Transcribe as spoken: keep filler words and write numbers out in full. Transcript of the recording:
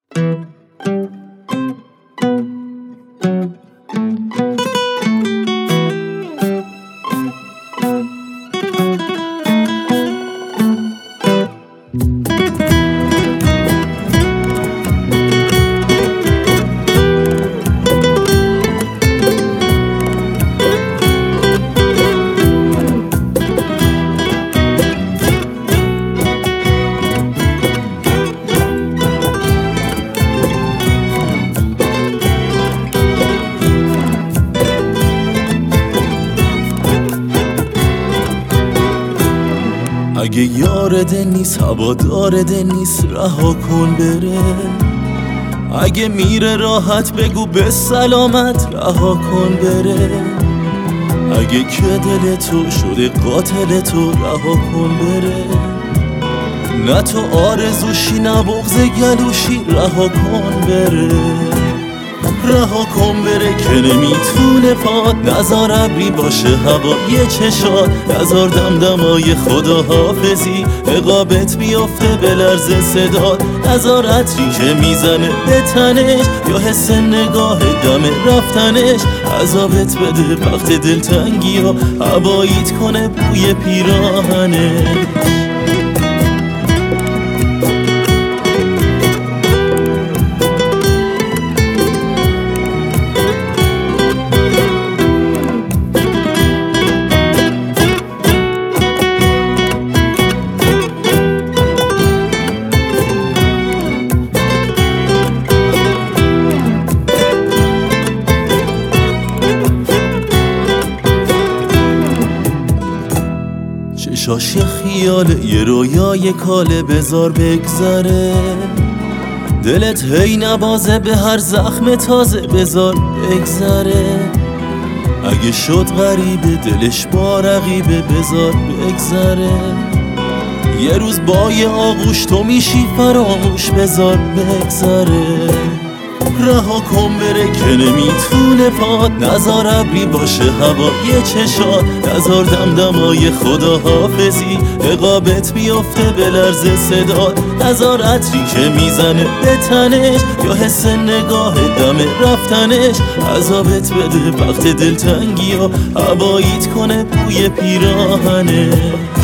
اگه یارد نیست هوادارد نیست رها کن بره. اگه میره راحت بگو به سلامت رها کن بره. اگه که دل تو شده قاتل تو رها کن بره. نه تو آرزوشی نه بغض گلوشی رها کن بره. رها کن بره که نمیتونه پاد. نزار ابری باشه هوای چشات. نزار دمدمای خداحافظی عقابت بیافته به لرز صدات. نزار عطری که میزنه به تنش یا حس نگاه دم رفتنش. عذابت بده وقت دلتنگی ها هواییت کنه بوی پیراهنش. چشاش یه خیاله یه رویای کاله بذار بگذره. دلت هی نبازه به هر زخم تازه بذار بگذره. اگه شد غریبه دلش با رقیبه بذار بگذره. یه روز با یه آغوش تو میشی فراموش بذار بگذره. رها کن بره که نمیتونه پاد. نزار ابری باشه هوای چشات. نزار دمدمای خداحافظی عقابت بیافته به لرز صدات. نزار عطری که میزنه به تنش یا حس نگاه دم رفتنش. عذابت بده وقت دلتنگی ها هواییت کنه بوی پیراهنش.